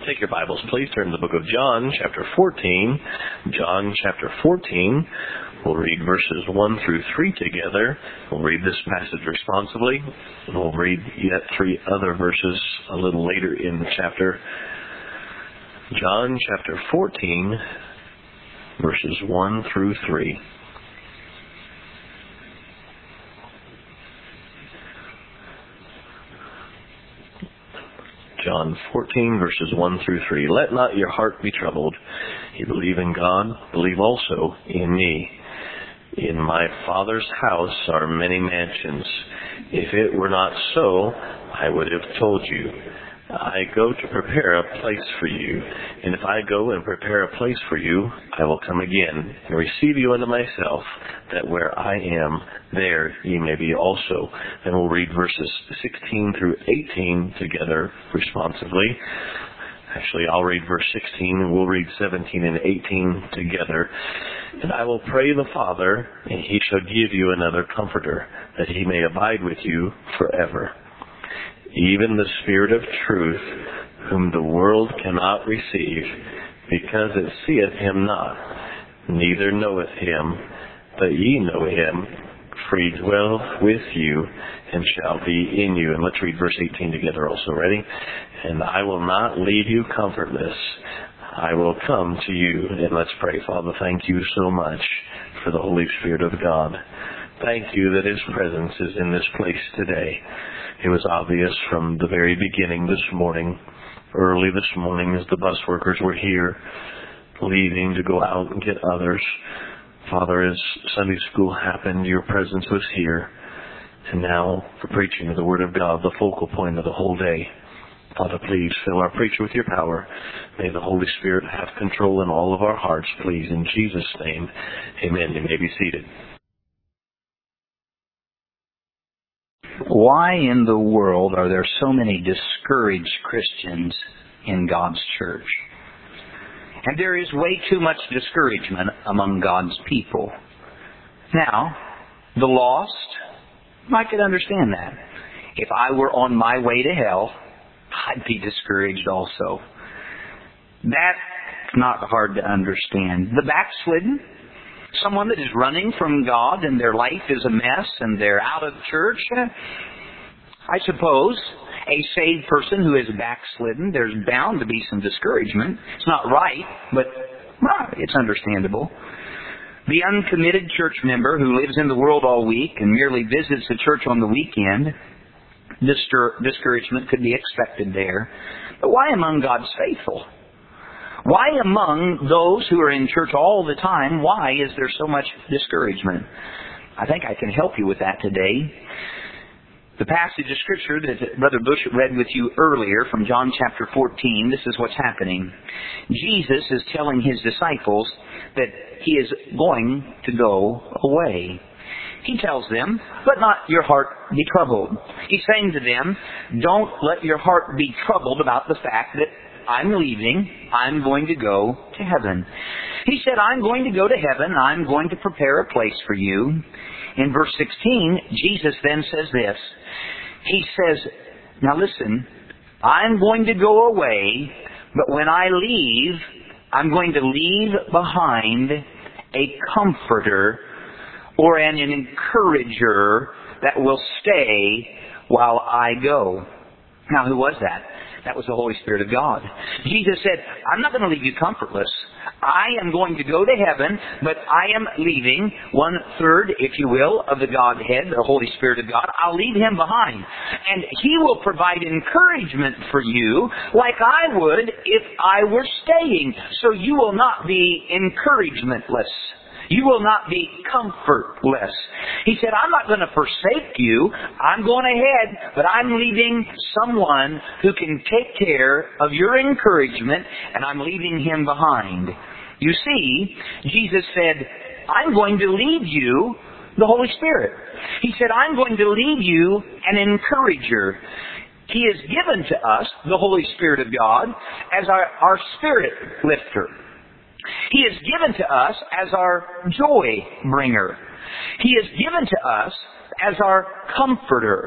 Take your Bibles, please. Turn to the book of John, chapter 14. John, chapter 14. We'll read verses 1 through 3 together. We'll read this passage responsibly. And we'll read yet 3 other verses a little later in the chapter. John, chapter 14, verses 1 through 3. John 14, verses 1 through 3. Let not your heart be troubled. You believe in God, believe also in me. In my Father's house are many mansions. If it were not so, I would have told you. I go to prepare a place for you. And if I go and prepare a place for you, I will come again and receive you unto myself, that where I am, there ye may be also. Then we'll read verses 16 through 18 together responsively. Actually, I'll read verse 16, and we'll read 17 and 18 together. And I will pray the Father, and he shall give you another Comforter, that he may abide with you forever. Even the Spirit of truth, whom the world cannot receive, because it seeth him not, neither knoweth him, but ye know him, for he dwelleth with you, and shall be in you. And let's read verse 18 together also. Ready? And I will not leave you comfortless. I will come to you. And let's pray. Father, thank you so much for the Holy Spirit of God. Thank you that his presence is in this place today. It was obvious from the very beginning this morning, early this morning as the bus workers were here, leaving to go out and get others. Father, as Sunday school happened, your presence was here. And now, for preaching of the Word of God, the focal point of the whole day. Father, please fill our preacher with your power. May the Holy Spirit have control in all of our hearts, please. In Jesus' name, amen. You may be seated. Why in the world are there so many discouraged Christians in God's church? And there is way too much discouragement among God's people. Now, the lost, I could understand that. If I were on my way to hell, I'd be discouraged also. That's not hard to understand. The backslidden, someone that is running from God and their life is a mess and they're out of church, I suppose a saved person who is backslidden, there's bound to be some discouragement. It's not right, but it's understandable. The uncommitted church member who lives in the world all week and merely visits the church on the weekend, discouragement could be expected there. But why among God's faithful? Why among those who are in church all the time, why is there so much discouragement? I think I can help you with that today. The passage of Scripture that Brother Bush read with you earlier from John chapter 14, this is what's happening. Jesus is telling his disciples that he is going to go away. He tells them, let not your heart be troubled. He's saying to them, don't let your heart be troubled about the fact that I'm leaving. I'm going to go to heaven. He said, I'm going to go to heaven. I'm going to prepare a place for you. In verse 16, Jesus then says this. He says, now listen, I'm going to go away, but when I leave, I'm going to leave behind a comforter or an encourager that will stay while I go. Now, who was that? That was the Holy Spirit of God. Jesus said, I'm not going to leave you comfortless. I am going to go to heaven, but I am leaving 1/3, if you will, of the Godhead, the Holy Spirit of God. I'll leave him behind. And he will provide encouragement for you like I would if I were staying. So you will not be encouragementless. You will not be comfortless. He said, I'm not going to forsake you. I'm going ahead, but I'm leaving someone who can take care of your encouragement, and I'm leaving him behind. You see, Jesus said, I'm going to leave you the Holy Spirit. He said, I'm going to leave you an encourager. He has given to us the Holy Spirit of God as our spirit lifter. He is given to us as our joy bringer. He is given to us as our comforter.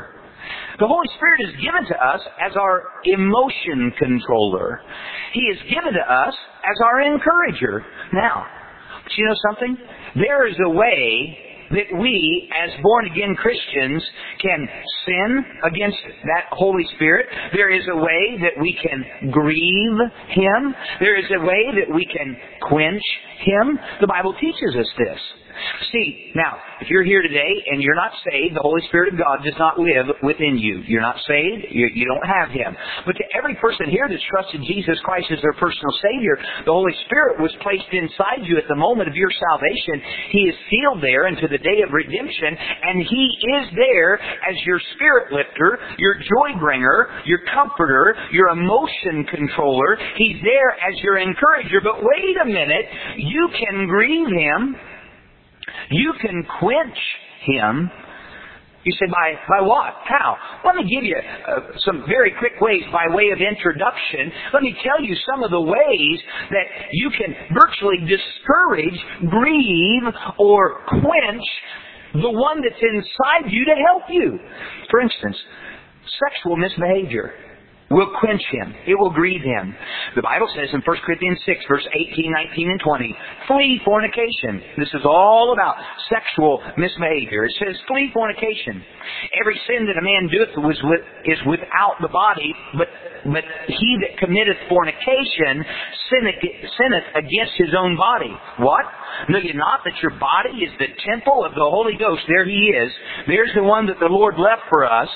The Holy Spirit is given to us as our emotion controller. He is given to us as our encourager. Now, but you know something? There is a way that we, as born-again Christians, can sin against that Holy Spirit. There is a way that we can grieve Him. There is a way that we can quench Him. The Bible teaches us this. See, now, if you're here today and you're not saved, the Holy Spirit of God does not live within you. You're not saved. You don't have Him. But to every person here that's trusted Jesus Christ as their personal Savior, the Holy Spirit was placed inside you at the moment of your salvation. He is sealed there unto the day of redemption, and He is there as your spirit lifter, your joy bringer, your comforter, your emotion controller. He's there as your encourager. But wait a minute, you can grieve Him. You can quench Him. You say, by what? How? Let me give you some very quick ways by way of introduction. Let me tell you some of the ways that you can virtually discourage, grieve, or quench the one that's inside you to help you. For instance, sexual misbehavior will quench him. It will grieve him. The Bible says in 1 Corinthians 6, verse 18, 19, and 20, flee fornication. This is all about sexual misbehavior. It says, flee fornication. Every sin that a man doeth is without the body, but he that committeth fornication sinneth against his own body. What? Know ye not that your body is the temple of the Holy Ghost? There He is. There's the one that the Lord left for us.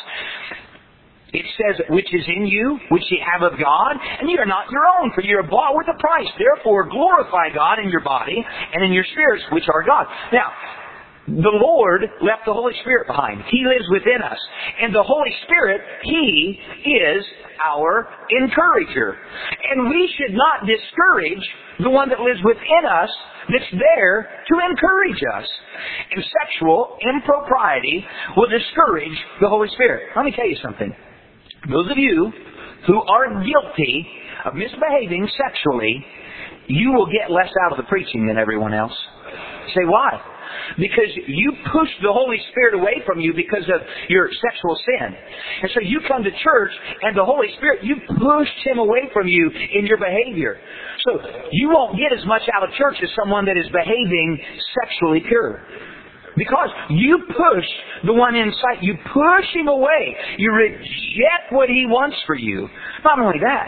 It says, which is in you, which ye have of God, and ye are not your own, for ye are bought with a price. Therefore glorify God in your body and in your spirits, which are God. Now, the Lord left the Holy Spirit behind. He lives within us. And the Holy Spirit, He is our encourager. And we should not discourage the one that lives within us that's there to encourage us. And sexual impropriety will discourage the Holy Spirit. Let me tell you something. Those of you who are guilty of misbehaving sexually, you will get less out of the preaching than everyone else. Say, why? Because you push the Holy Spirit away from you because of your sexual sin. And so you come to church and the Holy Spirit, you pushed Him away from you in your behavior. So you won't get as much out of church as someone that is behaving sexually pure. Because you push the one inside. You push him away. You reject what he wants for you. Not only that,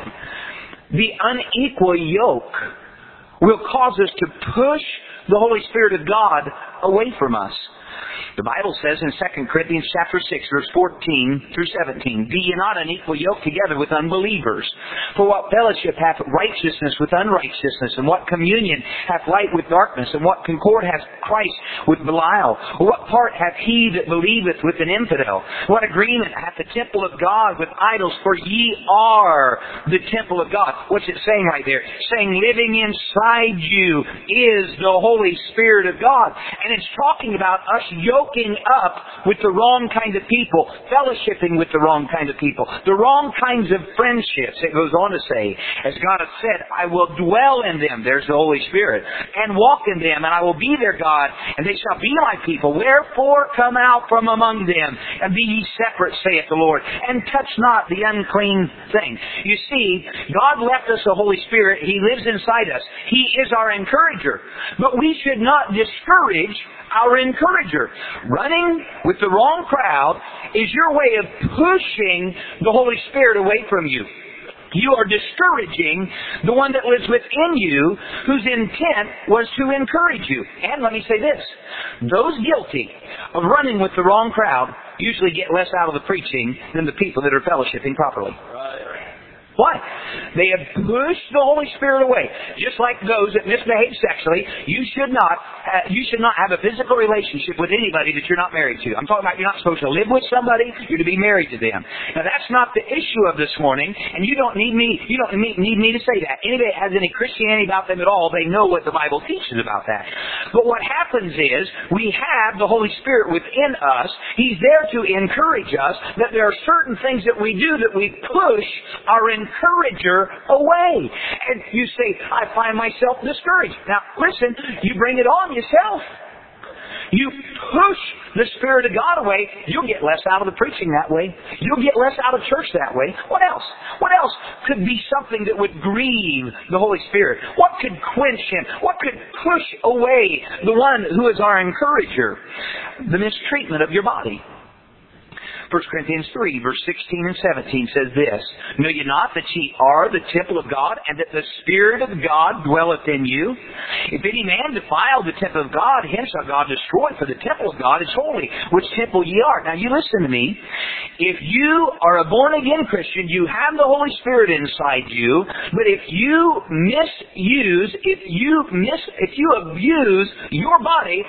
the unequal yoke will cause us to push the Holy Spirit of God away from us. The Bible says in 2 Corinthians chapter 6, verse 14 through 17, be ye not unequal yoke together with unbelievers. For what fellowship hath righteousness with unrighteousness? And what communion hath light with darkness? And what concord hath Christ with Belial? Or what part hath he that believeth with an infidel? What agreement hath the temple of God with idols? For ye are the temple of God. What's it saying right there? It's saying living inside you is the Holy Spirit of God. And it's talking about us yoking up with the wrong kind of people, fellowshipping with the wrong kind of people, the wrong kinds of friendships. It goes on to say, as God hath said, I will dwell in them, there's the Holy Spirit, and walk in them, and I will be their God, and they shall be my people. Wherefore come out from among them, and be ye separate, saith the Lord, and touch not the unclean thing. You see, God left us the Holy Spirit. He lives inside us. He is our encourager. But we should not discourage our encourager. Running with the wrong crowd is your way of pushing the Holy Spirit away from you. You are discouraging the one that lives within you, whose intent was to encourage you. And let me say this, those guilty of running with the wrong crowd usually get less out of the preaching than the people that are fellowshipping properly. Why? They have pushed the Holy Spirit away. Just like those that misbehave sexually, you should not have a physical relationship with anybody that you're not married to. I'm talking about you're not supposed to live with somebody, you're to be married to them. Now that's not the issue of this morning, and you don't need me to say that. Anybody that has any Christianity about them at all, they know what the Bible teaches about that. But what happens is, we have the Holy Spirit within us. He's there to encourage us that there are certain things that we do that we push our encourager away. And you say, I find myself discouraged. Now, listen, you bring it on yourself. You push the Spirit of God away, you'll get less out of the preaching that way. You'll get less out of church that way. What else? What else could be something that would grieve the Holy Spirit? What could quench Him? What could push away the one who is our encourager? The mistreatment of your body. 1 Corinthians 3, verse 16 and 17 says this, Know ye not that ye are the temple of God, and that the Spirit of God dwelleth in you? If any man defile the temple of God, him shall God destroy, for the temple of God is holy, which temple ye are. Now you listen to me. If you are a born-again Christian, you have the Holy Spirit inside you, but if you misuse, if you abuse your body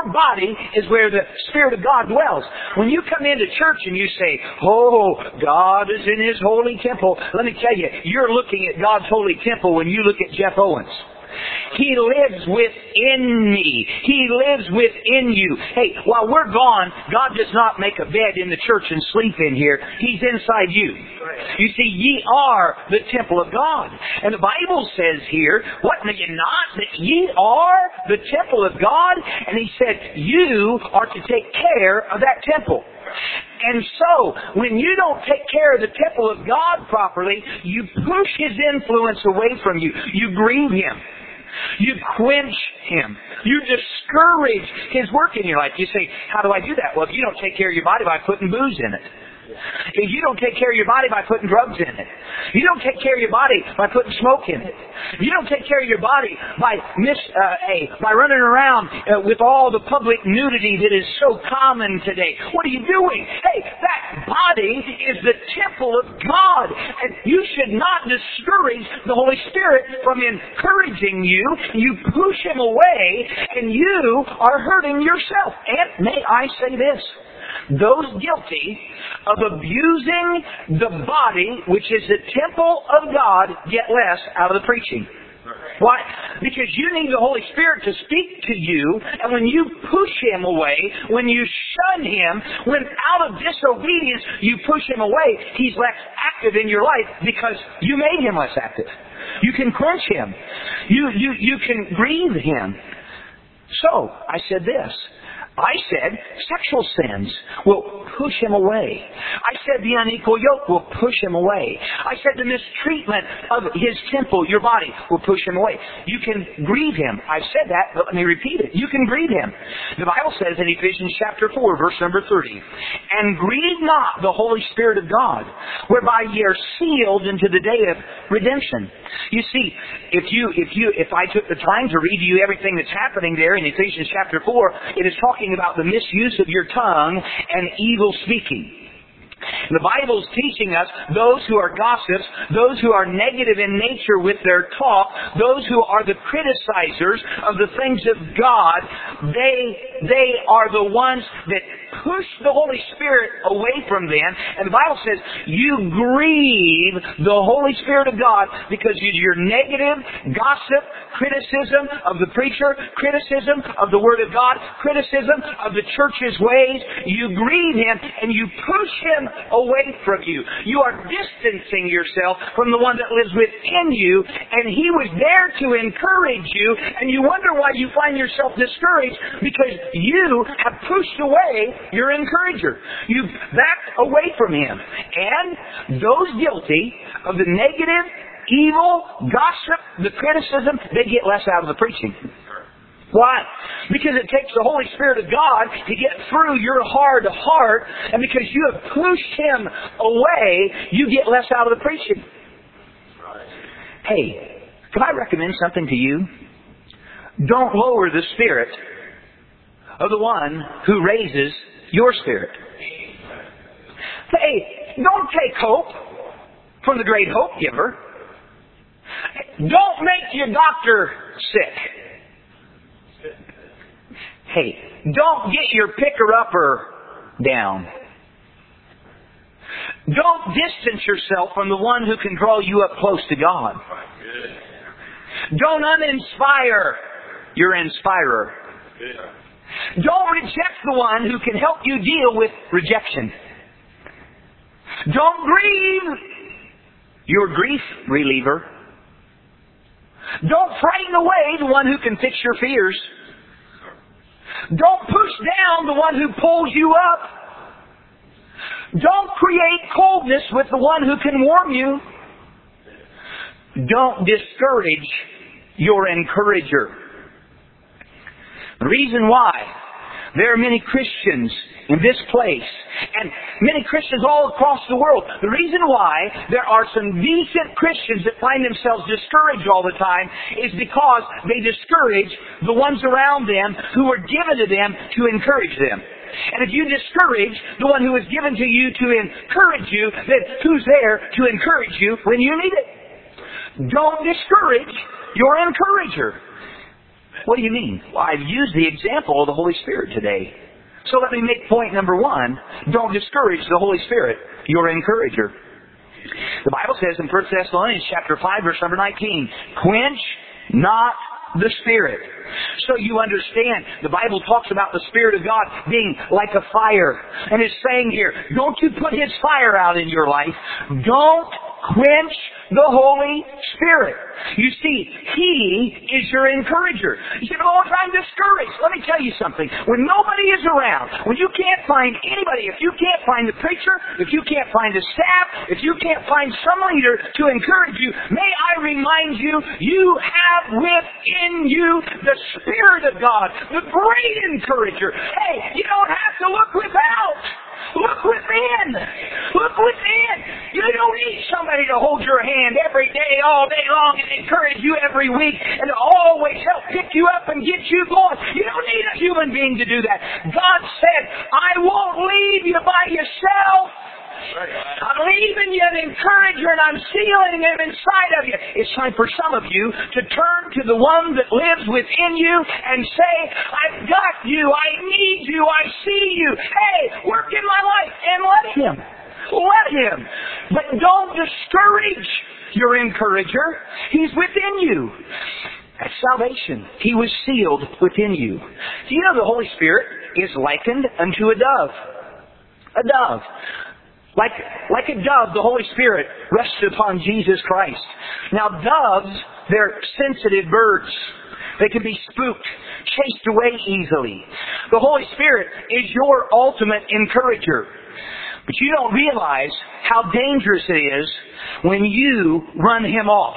is where the Spirit of God dwells. When you come into church and you say, oh, God is in His holy temple. Let me tell you, you're looking at God's holy temple when you look at Jeff Owens. He lives within me. He lives within you. Hey, while we're gone, God does not make a bed in the church and sleep in here. He's inside you. You see, ye are the temple of God. And the Bible says here, what, know ye not that ye are the temple of God? And He said, you are to take care of that temple. And so, when you don't take care of the temple of God properly, you push His influence away from you. You grieve Him. You quench Him. You discourage His work in your life. You say, how do I do that? Well, if you don't take care of your body by putting booze in it. If you don't take care of your body by putting drugs in it. You don't take care of your body by putting smoke in it. You don't take care of your body by running around with all the public nudity that is so common today. What are you doing? Hey, that body is the temple of God. And you should not discourage the Holy Spirit from encouraging you. You push Him away and you are hurting yourself. And may I say this? Those guilty of abusing the body, which is the temple of God, get less out of the preaching. Why? Because you need the Holy Spirit to speak to you, and when you push Him away, when you shun Him, when out of disobedience you push Him away, He's less active in your life because you made Him less active. You can quench Him. You can grieve Him. So, I said this. I said sexual sins will push Him away. I said the unequal yoke will push Him away. I said the mistreatment of His temple, your body, will push Him away. You can grieve Him. I've said that, but let me repeat it. You can grieve Him. The Bible says in Ephesians chapter 4, verse number 30, And grieve not the Holy Spirit of God, whereby ye are sealed unto the day of redemption. You see, if I took the time to read to you everything that's happening there in Ephesians chapter 4, it is talking about the misuse of your tongue and evil speaking. The Bible's teaching us those who are gossips, those who are negative in nature with their talk, those who are the criticizers of the things of God, they are the ones that push the Holy Spirit away from them. And the Bible says you grieve the Holy Spirit of God because you're negative, gossip, criticism of the preacher, criticism of the Word of God, criticism of the church's ways. You grieve Him and you push Him away from you. You are distancing yourself from the one that lives within you, and He was there to encourage you, and you wonder why you find yourself discouraged because you have pushed away your encourager. You backed away from Him. And those guilty of the negative, evil, gossip, the criticism, they get less out of the preaching. Why? Because it takes the Holy Spirit of God to get through your hard heart, and because you have pushed Him away, you get less out of the preaching. Hey, can I recommend something to you? Don't lower the spirit of the one who raises your spirit. Hey, don't take hope from the great hope giver. Don't make your doctor sick. Hey, don't get your picker-upper down. Don't distance yourself from the one who can draw you up close to God. Don't uninspire your inspirer. Don't reject the one who can help you deal with rejection. Don't grieve your grief reliever. Don't frighten away the one who can fix your fears. Don't push down the one who pulls you up. Don't create coldness with the one who can warm you. Don't discourage your encourager. The reason why there are many Christians in this place, and many Christians all across the world, the reason why there are some decent Christians that find themselves discouraged all the time is because they discourage the ones around them who are given to them to encourage them. And if you discourage the one who is given to you to encourage you, then who's there to encourage you when you need it? Don't discourage your encourager. What do you mean? Well, I've used the example of the Holy Spirit today. So let me make point number one. Don't discourage the Holy Spirit, your encourager. The Bible says in 1 Thessalonians chapter 5, verse number 19, quench not the Spirit. So you understand, the Bible talks about the Spirit of God being like a fire. And it's saying here, don't you put His fire out in your life. Don't quench the Holy Spirit. You see, He is your encourager. You say, oh, I'm discouraged. Let me tell you something. When nobody is around, when you can't find anybody, if you can't find the preacher, if you can't find the staff, if you can't find some leader to encourage you, may I remind you, you have within you the Spirit of God, the great encourager. Hey, you don't have to look without. Look within. Look within. You don't need somebody to hold your hand every day, all day long, and encourage you every week, and to always help pick you up and get you going. You don't need a human being to do that. God said, I won't leave you by yourself. I'm leaving you an encourager, and I'm sealing him inside of you. It's time for some of you to turn to the one that lives within you and say, I've got you, I need you, I see you. Hey, work in my life, and let him. Let him. But don't discourage your encourager. He's within you. At salvation, He was sealed within you. Do you know the Holy Spirit is likened unto a dove? A dove. Like a dove, the Holy Spirit rested upon Jesus Christ. Now doves, they're sensitive birds. They can be spooked, chased away easily. The Holy Spirit is your ultimate encourager. But you don't realize how dangerous it is when you run Him off.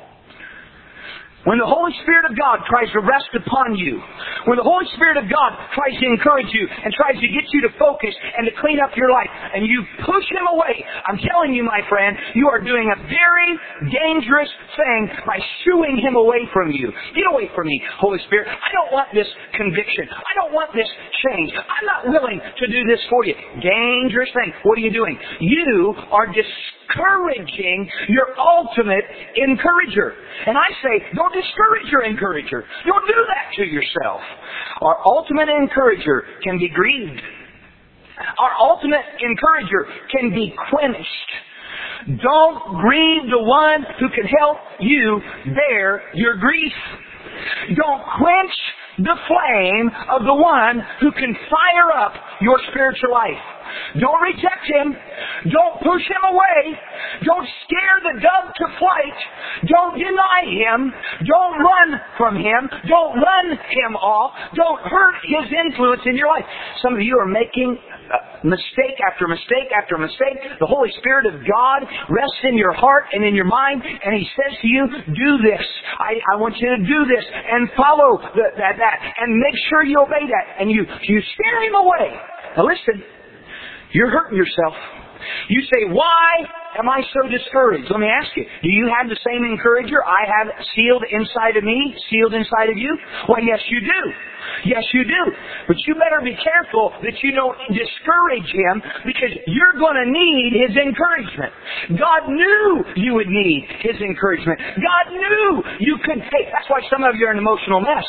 When the Holy Spirit of God tries to rest upon you, when the Holy Spirit of God tries to encourage you and tries to get you to focus and to clean up your life, and you push Him away, I'm telling you, my friend, you are doing a very dangerous thing by shooing Him away from you. Get away from me, Holy Spirit. I don't want this conviction. I don't want this change. I'm not willing to do this for you. Dangerous thing. What are you doing? You are discouraging your ultimate encourager. And I say, don't discourage your encourager. Don't do that to yourself. Our ultimate encourager can be grieved. Our ultimate encourager can be quenched. Don't grieve the one who can help you bear your grief. Don't quench the flame of the one who can fire up your spiritual life. Don't reject Him. Don't push Him away. Don't scare the dove to flight. Don't deny Him. Don't run from Him. Don't run Him off. Don't hurt His influence in your life. Some of you are making mistake after mistake after mistake. The Holy Spirit of God rests in your heart and in your mind, and He says to you, do this. I want you to do this and follow that and make sure you obey that. And you scare Him away. Now listen, you're hurting yourself. You say, why am I so discouraged? Let me ask you, do you have the same encourager I have sealed inside of me, sealed inside of you? Well, yes, you do. Yes, you do. But you better be careful that you don't discourage Him, because you're going to need His encouragement. God knew you would need His encouragement. God knew you could take. That's why some of you are in an emotional mess.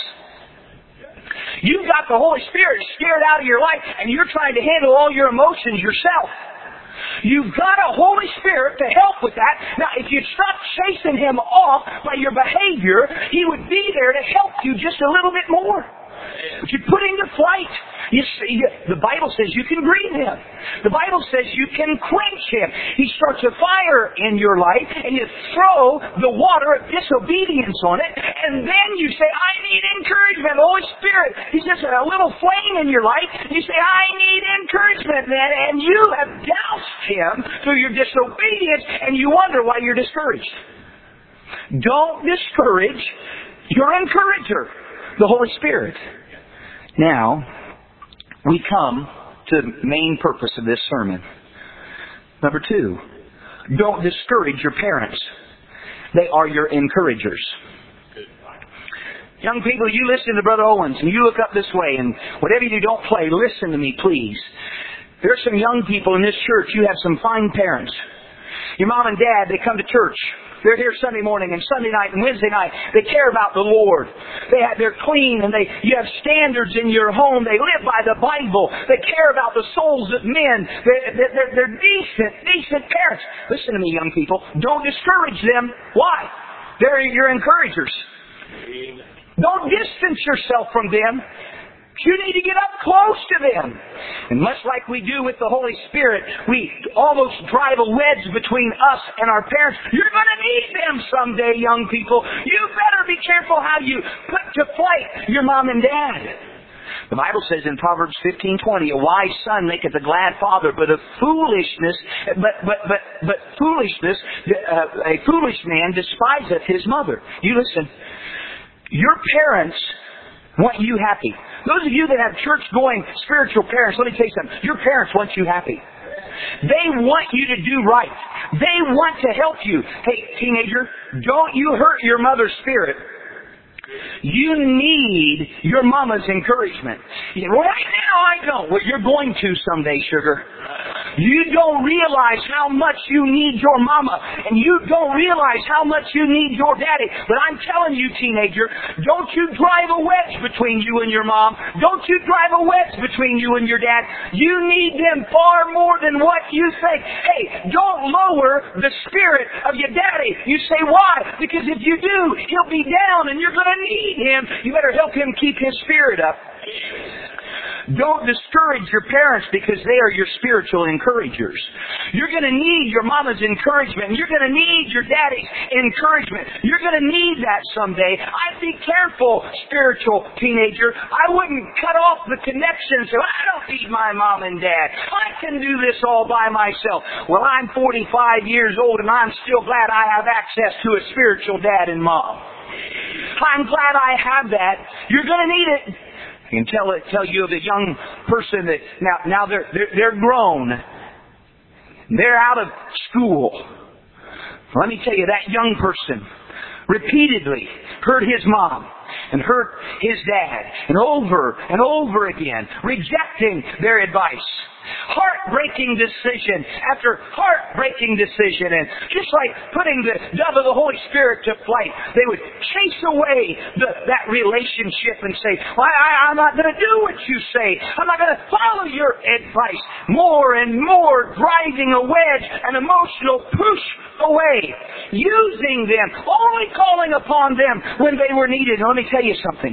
You've got the Holy Spirit scared out of your life, and you're trying to handle all your emotions yourself. You've got a Holy Spirit to help with that. Now, if you'd stop chasing Him off by your behavior, He would be there to help you just a little bit more. But you put Him to flight. The Bible says you can grieve Him. The Bible says you can quench Him. He starts a fire in your life, and you throw the water of disobedience on it, and then you say, I need encouragement. The Holy Spirit, He's just a little flame in your life. You say, I need encouragement, and you have doused Him through your disobedience, and you wonder why you're discouraged. Don't discourage your encourager, the Holy Spirit. Now, we come to the main purpose of this sermon. Number 2, don't discourage your parents. They are your encouragers. Young people, you listen to Brother Owens and you look up this way, and whatever you do, don't play. Listen to me, please. There are some young people in this church. You have some fine parents. Your mom and dad, they come to church. They're here Sunday morning and Sunday night and Wednesday night. They care about the Lord. They're clean, and you have standards in your home. They live by the Bible. They care about the souls of men. They're decent parents. Listen to me, young people. Don't discourage them. Why? They're your encouragers. Don't distance yourself from them. You need to get up close to them. And much like we do with the Holy Spirit, we almost drive a wedge between us and our parents. You're going to need them someday, young people. You better be careful how you put to flight your mom and dad. The Bible says in Proverbs 15:20, a wise son maketh a glad father, but a foolish man despiseth his mother. You listen. Your parents want you happy. Those of you that have church-going spiritual parents, let me tell you something. Your parents want you happy. They want you to do right. They want to help you. Hey, teenager, don't you hurt your mother's spirit. You need your mama's encouragement. Right now I don't. Well, you're going to someday, sugar. You don't realize how much you need your mama, and you don't realize how much you need your daddy. But I'm telling you, teenager, don't you drive a wedge between you and your mom. Don't you drive a wedge between you and your dad. You need them far more than what you think. Hey, don't lower the spirit of your daddy. You say, why? Because if you do, he'll be down and you're going to need him. You better help him keep his spirit up. Don't discourage your parents because they are your spiritual encouragers. You're going to need your mama's encouragement. You're going to need your daddy's encouragement. You're going to need that someday. I'd be careful, spiritual teenager. I wouldn't cut off the connection and say, I don't need my mom and dad. I can do this all by myself. Well, I'm 45 years old and I'm still glad I have access to a spiritual dad and mom. I'm glad I have that. You're going to need it. I can tell you of a young person that now they're grown. They're out of school. Let me tell you, that young person repeatedly hurt his mom and hurt his dad, and over again, rejecting their advice. Heartbreaking decision after heartbreaking decision, and just like putting the dove of the Holy Spirit to flight, they would chase away that relationship and say, I'm not going to do what you say. I'm not going to follow your advice. More and more driving a wedge, an emotional push away, using them, only calling upon them when they were needed. And let me tell you something.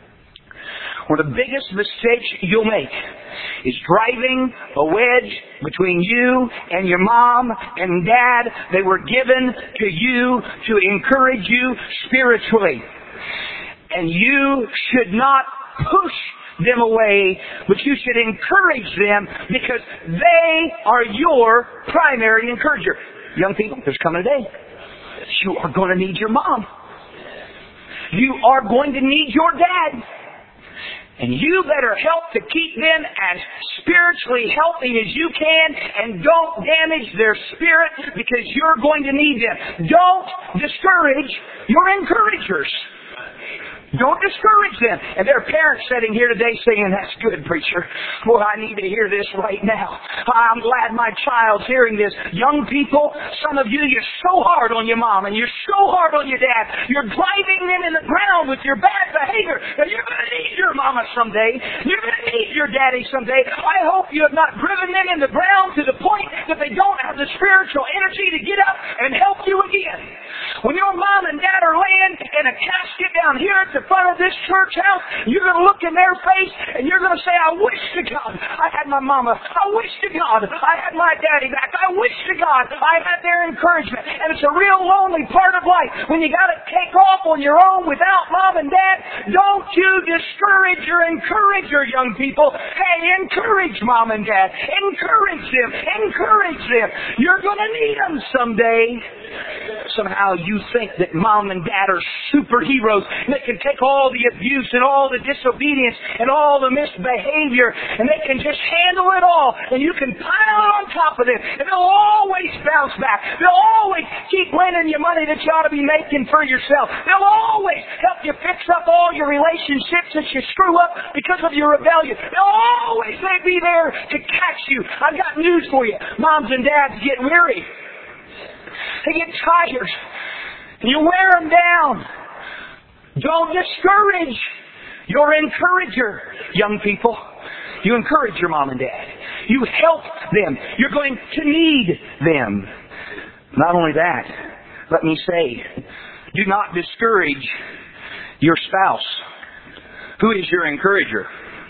One of the biggest mistakes you'll make is driving a wedge between you and your mom and dad. They were given to you to encourage you spiritually. And you should not push them away, but you should encourage them because they are your primary encourager. Young people, there's coming a day you are going to need your mom. You are going to need your dad. And you better help to keep them as spiritually healthy as you can, and don't damage their spirit because you're going to need them. Don't discourage your encouragers. Don't discourage them. And there are parents sitting here today saying, that's good, preacher. Boy, I need to hear this right now. I'm glad my child's hearing this. Young people, some of you, you're so hard on your mom and you're so hard on your dad. You're driving them in the ground with your bad behavior. And you're going to need your mama someday. You're going to need your daddy someday. I hope you have not driven them in the ground to the point that they don't have the spiritual energy to get up and help you again. When your mom and dad are laying in a casket down here at the front of this church house. You're going to look in their face and you're going to say, I wish to God I had my mama. I wish to God I had my daddy back. I wish to God I had their encouragement. And it's a real lonely part of life when you got to take off on your own without mom and dad. Don't you discourage or encourage your young people. Hey, encourage mom and dad. Encourage them. Encourage them. You're going to need them someday. Somehow you think that mom and dad are superheroes and they can take all the abuse and all the disobedience and all the misbehavior and they can just handle it all and you can pile it on top of them and they'll always bounce back. They'll always keep lending you money that you ought to be making for yourself. They'll always help you fix up all your relationships that you screw up because of your rebellion. They'll always be there to catch you. I've got news for you. Moms and dads get weary. They get tired. You wear them down. Don't discourage your encourager, young people. You encourage your mom and dad. You help them. You're going to need them. Not only that, let me say, do not discourage your spouse. Who is your encourager?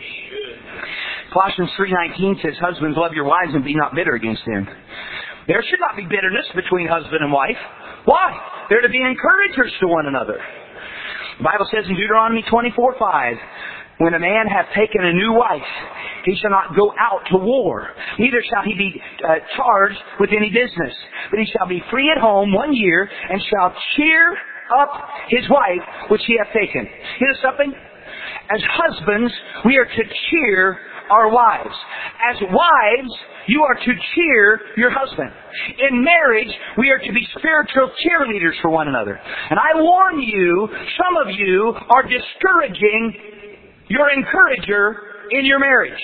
Colossians 3:19 says, husbands, love your wives and be not bitter against them. There should not be bitterness between husband and wife. Why? They're to be encouragers to one another. The Bible says in Deuteronomy 24:5, when a man hath taken a new wife, he shall not go out to war, neither shall he be charged with any business, but he shall be free at home 1 year, and shall cheer up his wife which he hath taken. You know something? As husbands, we are to cheer our wives. As wives, you are to cheer your husband. In marriage, we are to be spiritual cheerleaders for one another. And I warn you, some of you are discouraging your encourager in your marriage.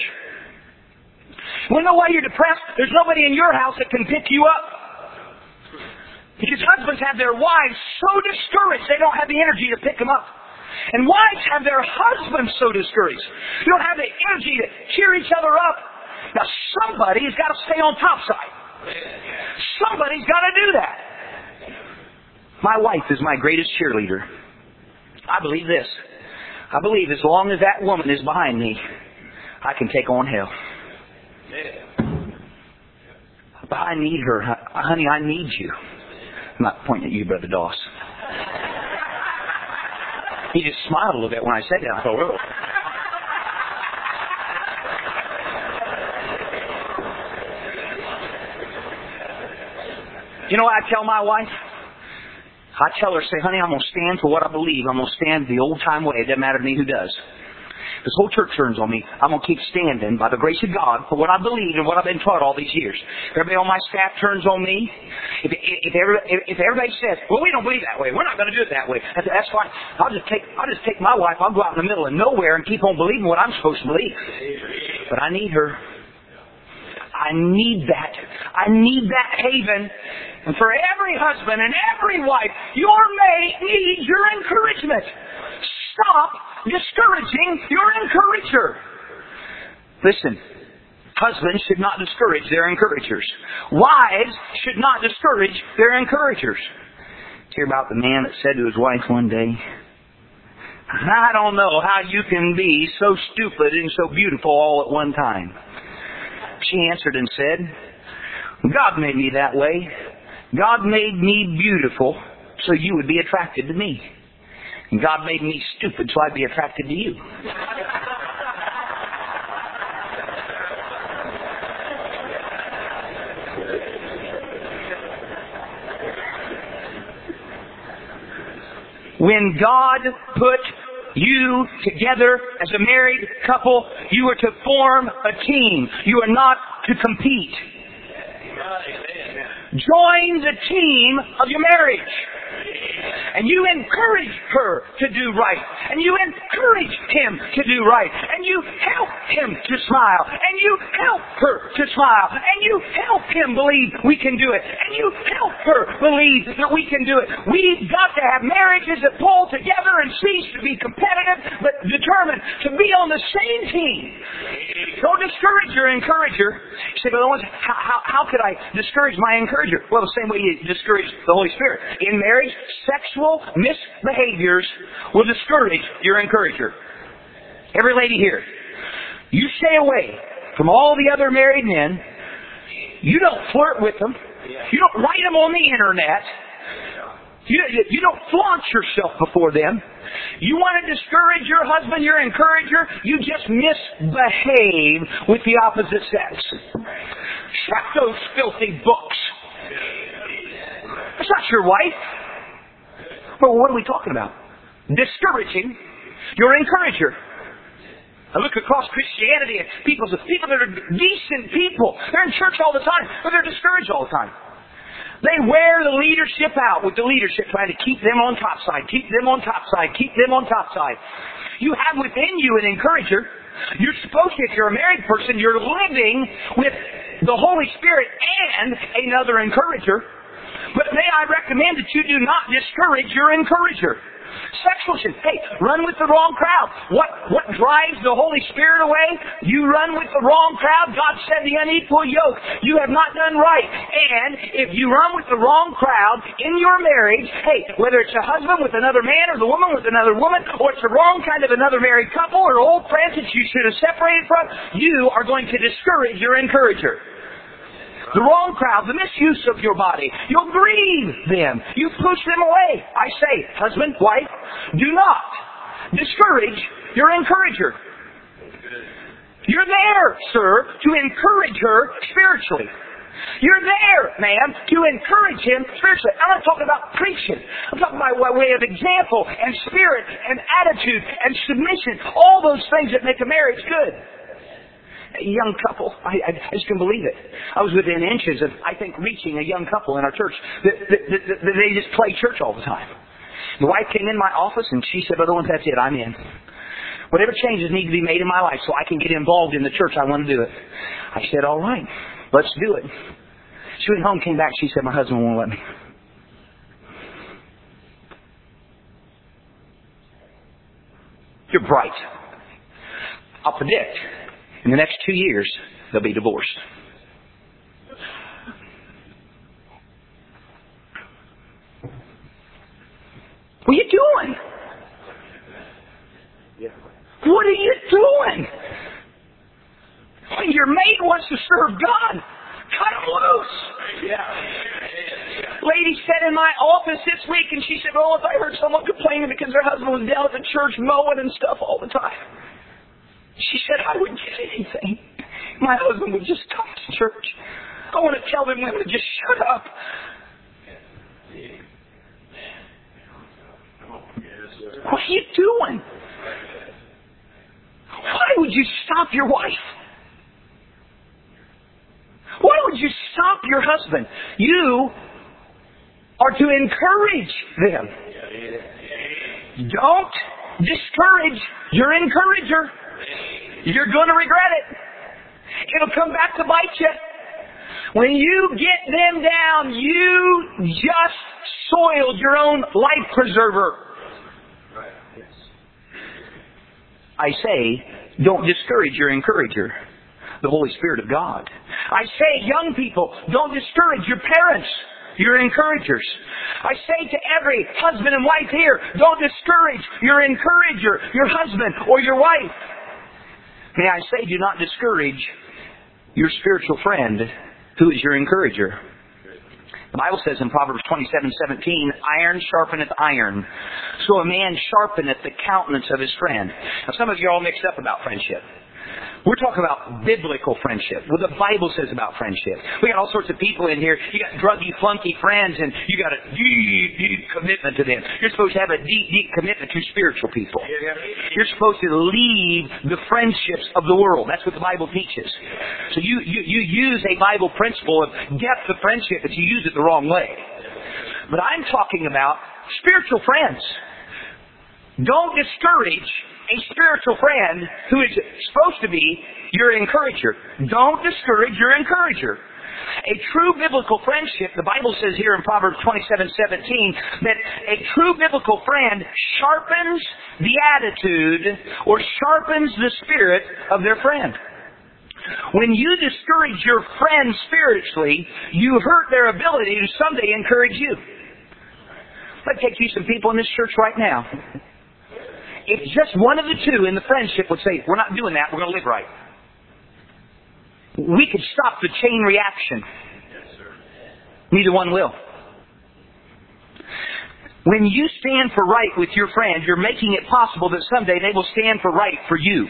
You want to know why you're depressed? There's nobody in your house that can pick you up. Because husbands have their wives so discouraged they don't have the energy to pick them up. And wives have their husbands so discouraged. You don't have the energy to cheer each other up. Now somebody's got to stay on top side. Somebody's got to do that. My wife is my greatest cheerleader. I believe this. I believe as long as that woman is behind me, I can take on hell. But I need her. Honey, I need you. I'm not pointing at you, Brother Doss. He just smiled a little bit when I said that. I thought, whoa. You know what I tell my wife? I tell her, say, honey, I'm going to stand for what I believe. I'm going to stand the old-time way. It doesn't matter to me who does. This whole church turns on me. I'm going to keep standing by the grace of God for what I believe and what I've been taught all these years. Everybody on my staff turns on me. If everybody says, well, we don't believe that way. We're not going to do it that way. That's fine. I'll just take my wife. I'll go out in the middle of nowhere and keep on believing what I'm supposed to believe. But I need her. I need that. I need that haven. And for every husband and every wife, your mate needs your encouragement. Stop discouraging your encourager. Listen, husbands should not discourage their encouragers. Wives should not discourage their encouragers. Hear about the man that said to his wife one day, I don't know how you can be so stupid and so beautiful all at one time. She answered and said, God made me that way. God made me beautiful so you would be attracted to me. And God made me stupid so I'd be attracted to you. When God put you together as a married couple, you are to form a team. You are not to compete. Join the team of your marriage. And you encourage her to do right. And you encourage him to do right. And you you help him to smile. And you help her to smile. And you help him believe we can do it. And you help her believe that we can do it. We've got to have marriages that pull together and cease to be competitive, but determined to be on the same team. Don't discourage your encourager. You say, but how could I discourage my encourager? Well, the same way you discourage the Holy Spirit. In marriage, sexual misbehaviors will discourage your encourager. Every lady here, you stay away from all the other married men. You don't flirt with them. You don't write them on the internet. You don't flaunt yourself before them. You want to discourage your husband, your encourager, you just misbehave with the opposite sex. Shut those filthy books. That's not your wife. Well, what are we talking about? Discouraging your encourager. I look across Christianity and people that are decent people. They're in church all the time, but they're discouraged all the time. They wear the leadership out with the leadership trying to keep them on top side, keep them on top side, keep them on top side. You have within you an encourager. You're supposed to, if you're a married person, you're living with the Holy Spirit and another encourager. But may I recommend that you do not discourage your encourager. Sexual sin. Hey, run with the wrong crowd. What drives the Holy Spirit away? You run with the wrong crowd. God said the unequal yoke. You have not done right. And if you run with the wrong crowd in your marriage, hey, whether it's a husband with another man or the woman with another woman, or it's the wrong kind of another married couple or old friends that you should have separated from, you are going to discourage your encourager. The wrong crowd, the misuse of your body. You'll grieve them. You push them away. I say, husband, wife, do not discourage your encourager. You're there, sir, to encourage her spiritually. You're there, ma'am, to encourage him spiritually. I'm not talking about preaching. I'm talking by way of example and spirit and attitude and submission. All those things that make a marriage good. A young couple, I just couldn't believe it. I was within inches of, I think, reaching a young couple in our church. They just play church all the time. The wife came in my office and she said, Brother Owens, that's it, I'm in. Whatever changes need to be made in my life so I can get involved in the church, I want to do it. I said, all right, let's do it. She went home, came back, she said, my husband won't let me. You're bright. I'll predict. In the next 2 years, they'll be divorced. What are you doing? What are you doing? When your mate wants to serve God, cut him loose. Lady sat in my office this week and she said, oh, if I heard someone complaining because their husband was down at the church mowing and stuff all the time. She said, I wouldn't get anything. My husband would just come to church. I want to tell them women to just shut up. What are you doing? Why would you stop your wife? Why would you stop your husband? You are to encourage them. Don't discourage your encourager. You're going to regret it. It'll come back to bite you. When you get them down, you just soiled your own life preserver. I say, don't discourage your encourager, the Holy Spirit of God. I say, young people, don't discourage your parents, your encouragers. I say to every husband and wife here, don't discourage your encourager, your husband or your wife. May I say, do not discourage your spiritual friend who is your encourager. The Bible says in Proverbs 27:17, iron sharpeneth iron, so a man sharpeneth the countenance of his friend. Now some of you are all mixed up about friendship. We're talking about biblical friendship, what the Bible says about friendship. We got all sorts of people in here. You got druggy, flunky friends, and you got a deep, deep commitment to them. You're supposed to have a deep, deep commitment to spiritual people. You're supposed to leave the friendships of the world. That's what the Bible teaches. So you use a Bible principle of depth of friendship, but you use it the wrong way. But I'm talking about spiritual friends. Don't discourage a spiritual friend who is supposed to be your encourager. Don't discourage your encourager. A true biblical friendship, the Bible says here in Proverbs 27:17, that a true biblical friend sharpens the attitude or sharpens the spirit of their friend. When you discourage your friend spiritually, you hurt their ability to someday encourage you. Let me take you some people in this church right now. If just one of the two in the friendship would say, we're not doing that, we're going to live right, we could stop the chain reaction. Yes, sir. Neither one will. When you stand for right with your friend, you're making it possible that someday they will stand for right for you.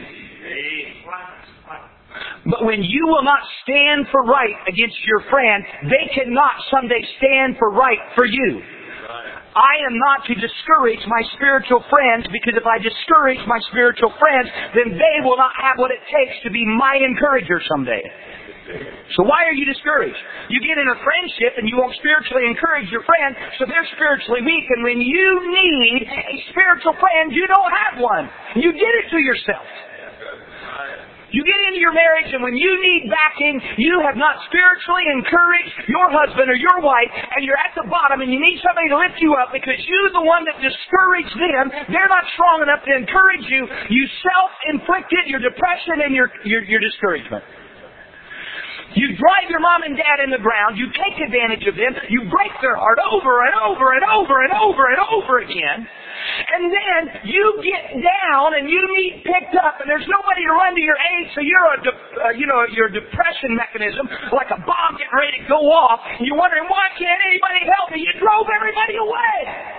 But when you will not stand for right against your friend, they cannot someday stand for right for you. I am not to discourage my spiritual friends, because if I discourage my spiritual friends, then they will not have what it takes to be my encourager someday. So why are you discouraged? You get in a friendship and you won't spiritually encourage your friend, so they're spiritually weak, and when you need a spiritual friend, you don't have one. You did it to yourself. You get into your marriage, and when you need backing, you have not spiritually encouraged your husband or your wife, and you're at the bottom, and you need somebody to lift you up because you're the one that discouraged them. They're not strong enough to encourage you. You self-inflicted your depression and your discouragement. You drive your mom and dad in the ground. You take advantage of them. You break their heart over and over and over and over and over again. And then you get down and you need picked up, and there's nobody to run to your aid, so you're your depression mechanism, like a bomb getting ready to go off. And you're wondering, why can't anybody help me? You drove everybody away.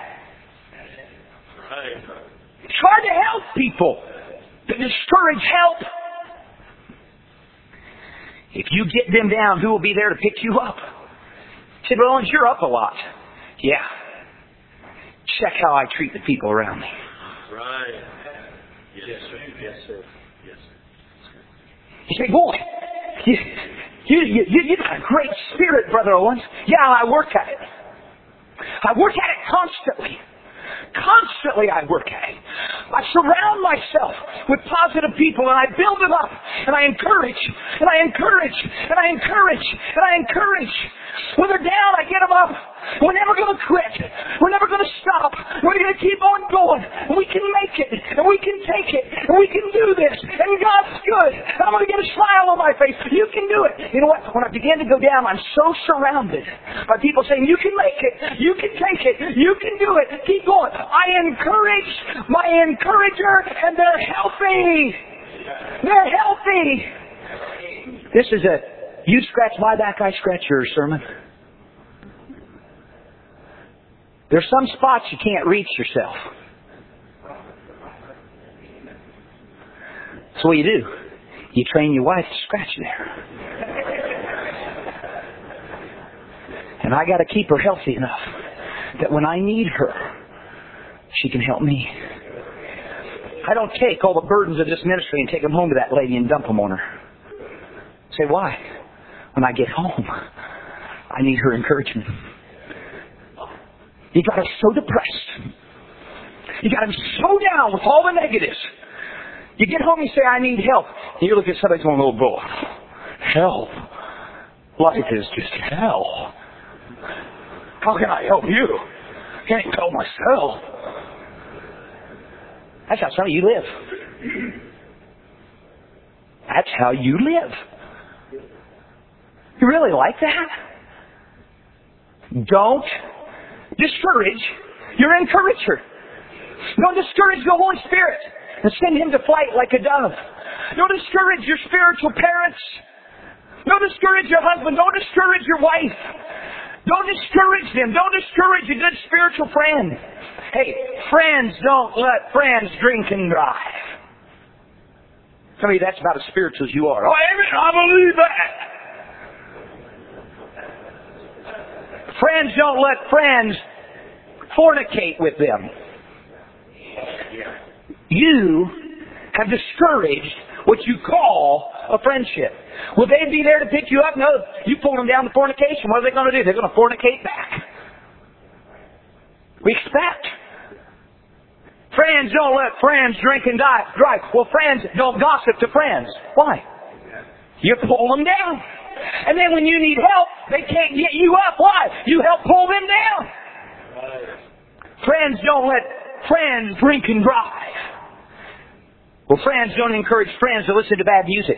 Right. It's hard to help people. To discourage help. If you get them down, who will be there to pick you up? I said, well, you're up a lot. Yeah. Check how I treat the people around me. Right. Yes, sir. Yes, sir. Yes, sir. You say, boy, you got a great spirit, Brother Owens. Yeah, I work at it. I work at it constantly. Constantly I work at it. I surround myself with positive people, and I build them up, and I encourage, and I encourage, and I encourage, and I encourage. When they're down, I get them up. We're never going to quit. We're never going to stop. We're going to keep on going. And we can make it, and we can take it, and we can do this, and God's good. I'm going to get a smile on my face. You can do it. You know what? When I begin to go down, I'm so surrounded by people saying, you can make it, you can take it, you can do it. Keep going. I encourage my encourager, and they're healthy. They're healthy. This is a you scratch my back, I scratch yours sermon. There's some spots you can't reach yourself. So what do? You train your wife to scratch there. And I got to keep her healthy enough that when I need her, she can help me. I don't take all the burdens of this ministry and take them home to that lady and dump them on her. Say, why? When I get home, I need her encouragement. You got her so depressed. You got him so down with all the negatives. You get home and you say, I need help. And you look at somebody going, oh boy, help. Life is just hell. How can I help you? I can't help myself. That's how some of you live. That's how you live. You really like that? Don't discourage your encourager. Don't discourage the Holy Spirit and send him to flight like a dove. Don't discourage your spiritual parents. Don't discourage your husband. Don't discourage your wife. Don't discourage them. Don't discourage a good spiritual friend. Hey, friends don't let friends drink and drive. Some of you, that's about as spiritual as you are. Oh, amen, I believe that. Friends don't let friends fornicate with them. You have discouraged what you call a friendship. Will they be there to pick you up? No. You pull them down to fornication. What are they going to do? They're going to fornicate back. We expect. friends don't let friends drink and drive. Well, friends don't gossip to friends. Why? You pull them down. And then when you need help, they can't get you up. Why? You help pull them down. Friends don't let friends drink and drive. Well, friends don't encourage friends to listen to bad music.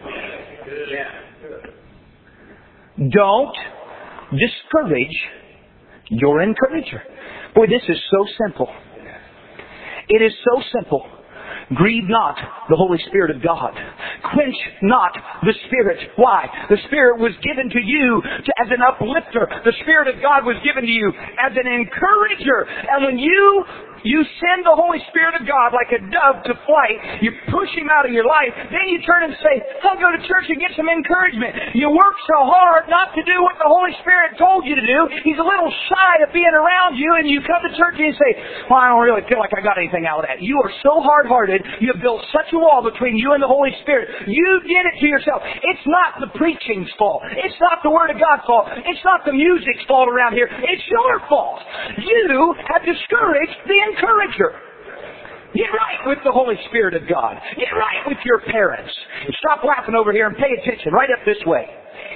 Don't discourage your encourager. Boy, this is so simple. It is so simple. Grieve not the Holy Spirit of God. Quench not the Spirit. Why? The Spirit was given to you as an uplifter. The Spirit of God was given to you as an encourager. And when you send the Holy Spirit of God like a dove to flight, you push Him out of your life, then you turn and say, I'll go to church and get some encouragement. You work so hard not to do what the Holy Spirit told you to do. He's a little shy of being around you, and you come to church and you say, well, I don't really feel like I got anything out of that. You are so hard-hearted, you have built such a wall between you and the Holy Spirit. You did it to yourself. It's not the preaching's fault. It's not the Word of God's fault. It's not the music's fault around here. It's your fault. You have discouraged the encourager. Get right with the Holy Spirit of God. Get right with your parents. Stop laughing over here and pay attention right up this way.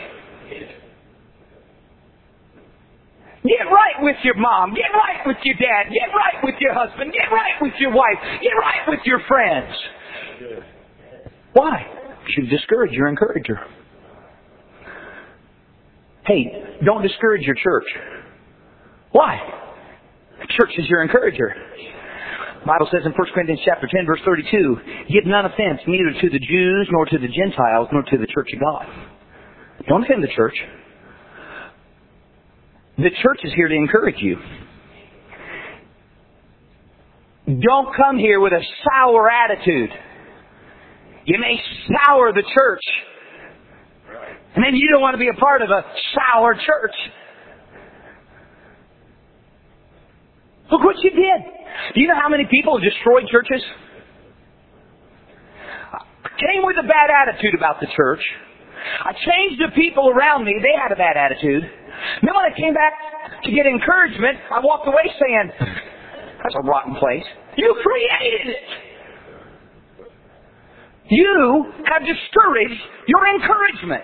Get right with your mom. Get right with your dad. Get right with your husband. Get right with your wife. Get right with your friends. Why? You should discourage your encourager. Hey, don't discourage your church. Why? The church is your encourager. The Bible says in 1 Corinthians chapter 10, verse 32, give none offense neither to the Jews, nor to the Gentiles, nor to the church of God. Don't offend the church. The church is here to encourage you. Don't come here with a sour attitude. You may sour the church. And then you don't want to be a part of a sour church. Look what you did. Do you know how many people have destroyed churches? I came with a bad attitude about the church. I changed the people around me. They had a bad attitude. Then when I came back to get encouragement, I walked away saying, that's a rotten place. You created it. You have discouraged your encouragement.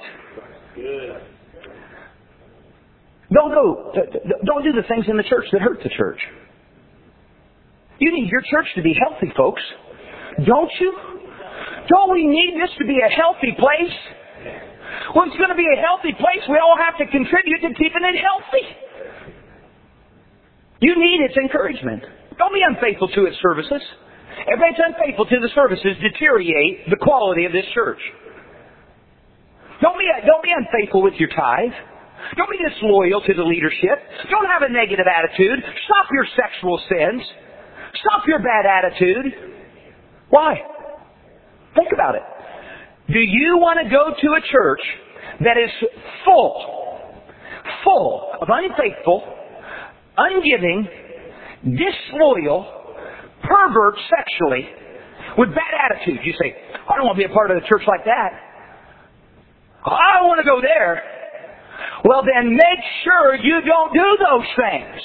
Don't do the things in the church that hurt the church. You need your church to be healthy, folks. Don't you? Don't we need this to be a healthy place? Well, it's going to be a healthy place. We all have to contribute to keeping it healthy. You need its encouragement. Don't be unfaithful to its services. Everybody that's unfaithful to the services deteriorate the quality of this church. Don't be unfaithful with your tithe. Don't be disloyal to the leadership. Don't have a negative attitude. Stop your sexual sins. Stop your bad attitude. Why? Think about it. Do you want to go to a church that is full of unfaithful, ungiving, disloyal, perverts sexually, with bad attitudes? You say, I don't want to be a part of a church like that. I don't want to go there. Well, then make sure you don't do those things.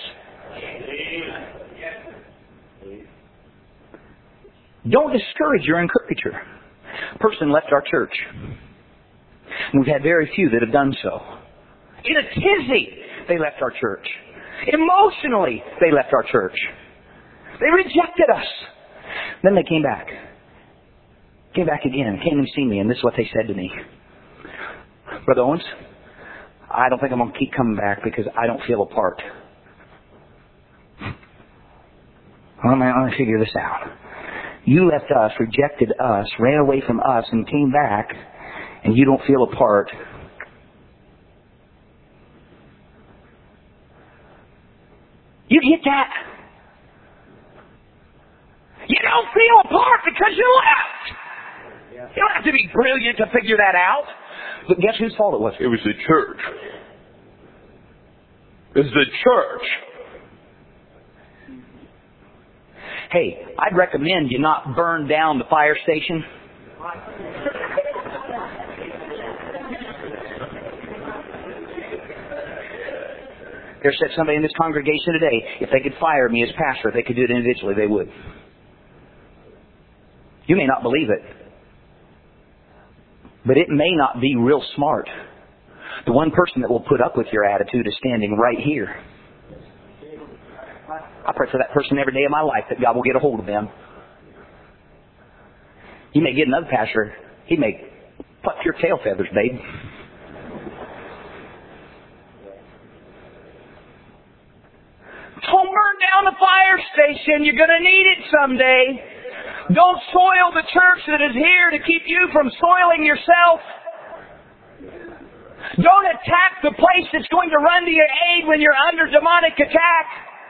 Don't discourage your encourager. A person left our church. We've had very few that have done so. In a tizzy, they left our church. Emotionally, they left our church. They rejected us. Then they came back. Came back again. Came and seen me, and this is what they said to me. Brother Owens, I don't think I'm going to keep coming back because I don't feel a part. Well, man, I'm going to figure this out. You left us, rejected us, ran away from us, and came back, and you don't feel a part. You get that? You don't feel a part because you left. You don't have to be brilliant to figure that out. But guess whose fault it was? It was the church. It was the church. Hey, I'd recommend you not burn down the fire station. There said somebody in this congregation today, if they could fire me as pastor, if they could do it individually, they would. You may not believe it, but it may not be real smart. The one person that will put up with your attitude is standing right here. I pray for that person every day of my life that God will get a hold of them. You may get another pastor. He may pluck your tail feathers, babe. Don't burn down the fire station. You're going to need it someday. Don't soil the church that is here to keep you from soiling yourself. Don't attack the place that's going to run to your aid when you're under demonic attack.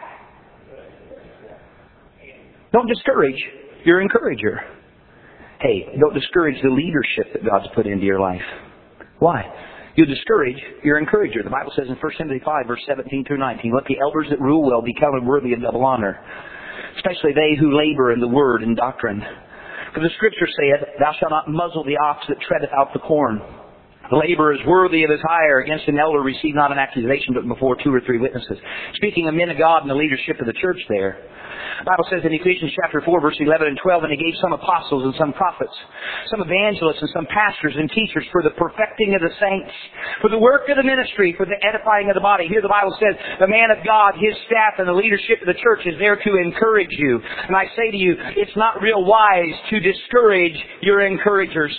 Don't discourage your encourager. Hey, don't discourage the leadership that God's put into your life. Why? You'll discourage your encourager. The Bible says in 1 Timothy 5, verse 17 through 19, let the elders that rule well be counted worthy of double honor, especially they who labor in the word and doctrine. For the Scripture saith, thou shalt not muzzle the ox that treadeth out the corn. The laborer is worthy of his hire. Against an elder receive not an accusation, but before 2 or 3 witnesses. Speaking of men of God and the leadership of the church there, the Bible says in Ephesians chapter 4, verse 11 and 12, and he gave some apostles and some prophets, some evangelists and some pastors and teachers for the perfecting of the saints, for the work of the ministry, for the edifying of the body. Here the Bible says, the man of God, his staff, and the leadership of the church is there to encourage you. And I say to you, it's not real wise to discourage your encouragers.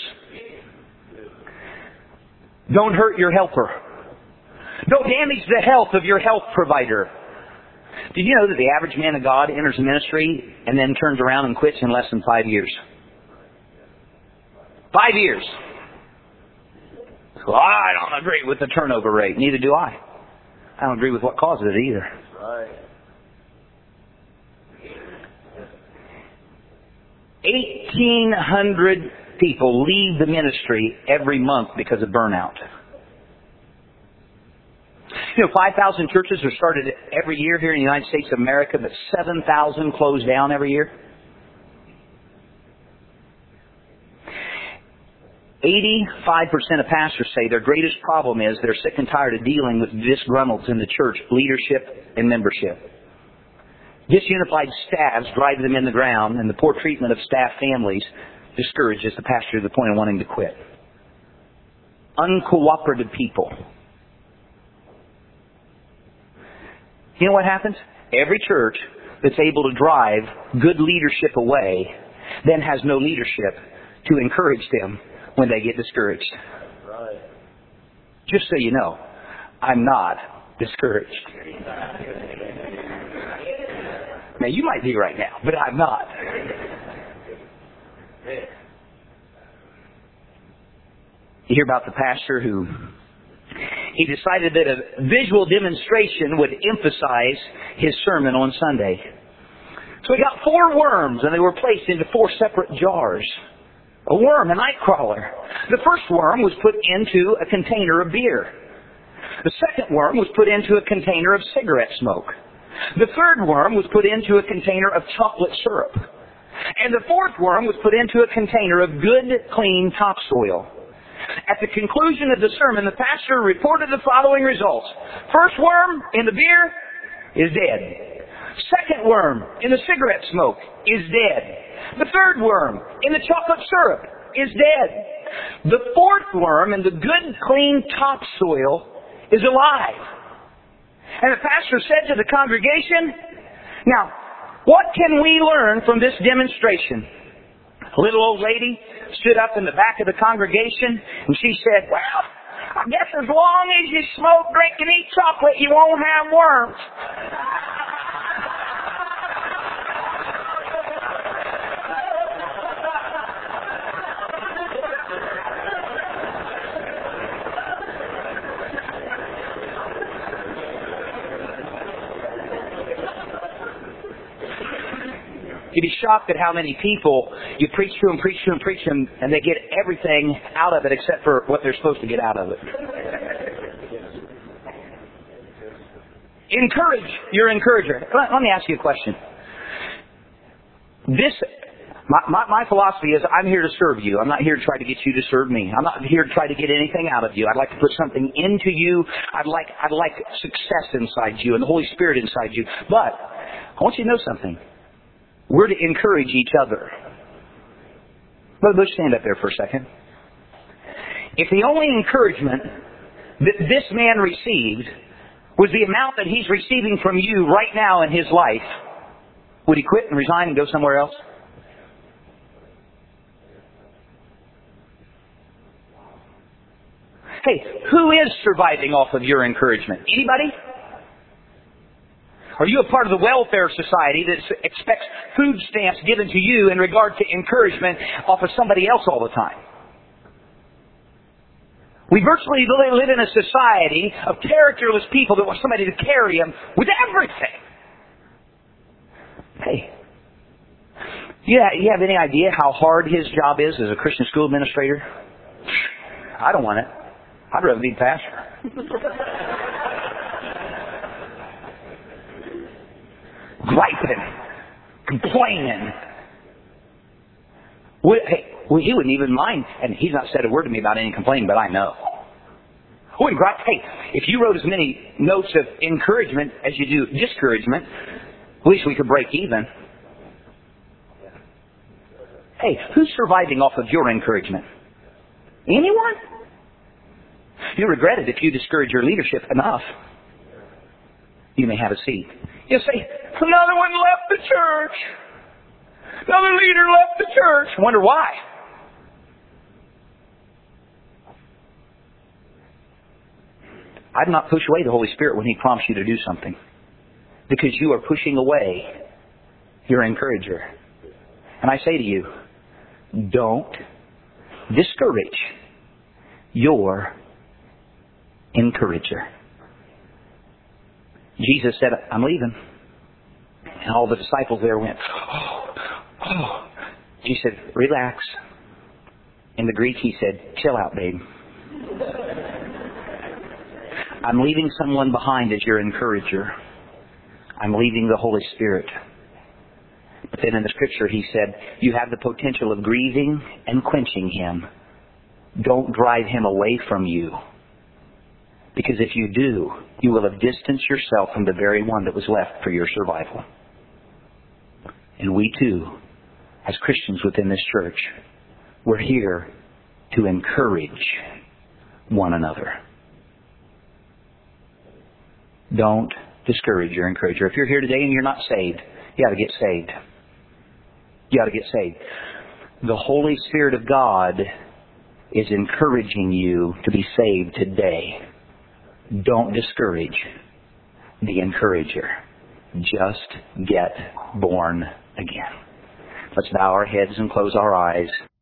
Don't hurt your helper. Don't damage the health of your health provider. Did you know that the average man of God enters the ministry and then turns around and quits in less than 5 years? 5 years. Well, I don't agree with the turnover rate. Neither do I. I don't agree with what causes it either. Right. 1,800 people leave the ministry every month because of burnout. You know, 5,000 churches are started every year here in the United States of America, but 7,000 close down every year. 85% of pastors say their greatest problem is they're sick and tired of dealing with disgruntles in the church, leadership and membership. Disunified staffs drive them in the ground, and the poor treatment of staff families discourages the pastor to the point of wanting to quit. Uncooperative people. You know what happens? Every church that's able to drive good leadership away then has no leadership to encourage them when they get discouraged. Right. Just so you know, I'm not discouraged. Now, you might be right now, but I'm not. You hear about the pastor who he decided that a visual demonstration would emphasize his sermon on Sunday. So he got 4 worms, and they were placed into 4 separate jars. A worm, a night crawler. The first worm was put into a container of beer. The second worm was put into a container of cigarette smoke. The third worm was put into a container of chocolate syrup. And the fourth worm was put into a container of good, clean topsoil. At the conclusion of the sermon, the pastor reported the following results. First worm in the beer is dead. Second worm in the cigarette smoke is dead. The third worm in the chocolate syrup is dead. The fourth worm in the good, clean topsoil is alive. And the pastor said to the congregation, now, what can we learn from this demonstration? A little old lady stood up in the back of the congregation and she said, well, I guess as long as you smoke, drink, and eat chocolate, you won't have worms. You'd be shocked at how many people you preach to them, and they get everything out of it except for what they're supposed to get out of it. Encourage your encourager. Let me ask you a question. My philosophy is I'm here to serve you. I'm not here to try to get you to serve me. I'm not here to try to get anything out of you. I'd like to put something into you. I'd like success inside you and the Holy Spirit inside you. But I want you to know something. We're to encourage each other. Brother Bush, stand up there for a second. If the only encouragement that this man received was the amount that he's receiving from you right now in his life, would he quit and resign and go somewhere else? Hey, who is surviving off of your encouragement? Anybody? Are you a part of the welfare society that expects food stamps given to you in regard to encouragement off of somebody else all the time? We virtually live in a society of characterless people that want somebody to carry them with everything. Hey, you have any idea how hard his job is as a Christian school administrator? I don't want it. I'd rather be a pastor. Griping, complaining. He wouldn't even mind, and he's not said a word to me about any complaining, but I know. Wouldn't gripe. Hey, if you wrote as many notes of encouragement as you do discouragement, at least we could break even. Hey, who's surviving off of your encouragement? Anyone? You'll regret it if you discourage your leadership enough. You may have a seat. You'll say, another one left the church. Another leader left the church. Wonder why. I'd not push away the Holy Spirit when He prompts you to do something, because you are pushing away your encourager. And I say to you, don't discourage your encourager. Jesus said, I'm leaving. And all the disciples there went, oh. He said, relax. In the Greek, He said, chill out, babe. I'm leaving someone behind as your encourager. I'm leaving the Holy Spirit. But then in the Scripture, He said, you have the potential of grieving and quenching Him. Don't drive Him away from you. Because if you do, you will have distanced yourself from the very one that was left for your survival. And we too, as Christians within this church, we're here to encourage one another. Don't discourage your encourager. If you're here today and you're not saved, you ought to get saved. You ought to get saved. The Holy Spirit of God is encouraging you to be saved today. Don't discourage the encourager. Just get born again. Let's bow our heads and close our eyes.